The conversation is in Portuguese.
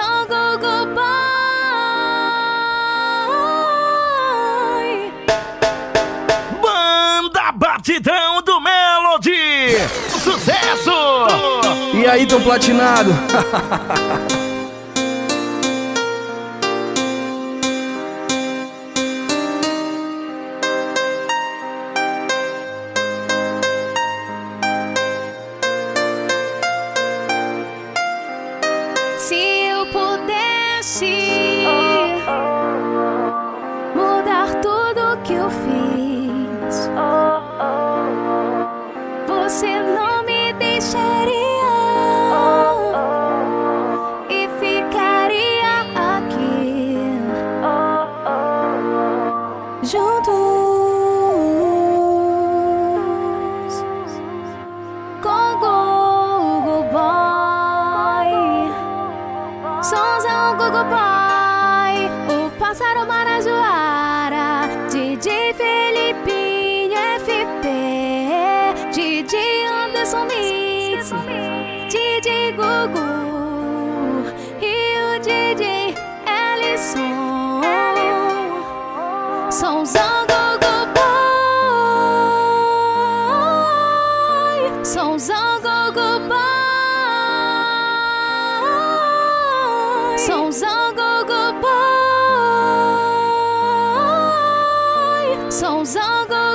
Gogo Boy. Banda Batidão do Melody, sucesso! E aí, tão platinado? Se eu pudesse mudar tudo que eu fiz, você não me deixaria e ficaria aqui juntos com Gogo Boy. Sonzão Gogo Boy, o pássaro Marajoara, DJ Felipinho FP, DJ Anderson Mix, DJ Gugu e o DJ Ellison. Sonzão Gogo Boy, Sonzão Gogo Boy. Sonzão Gogo Boy, Sonzão Gogo Boy.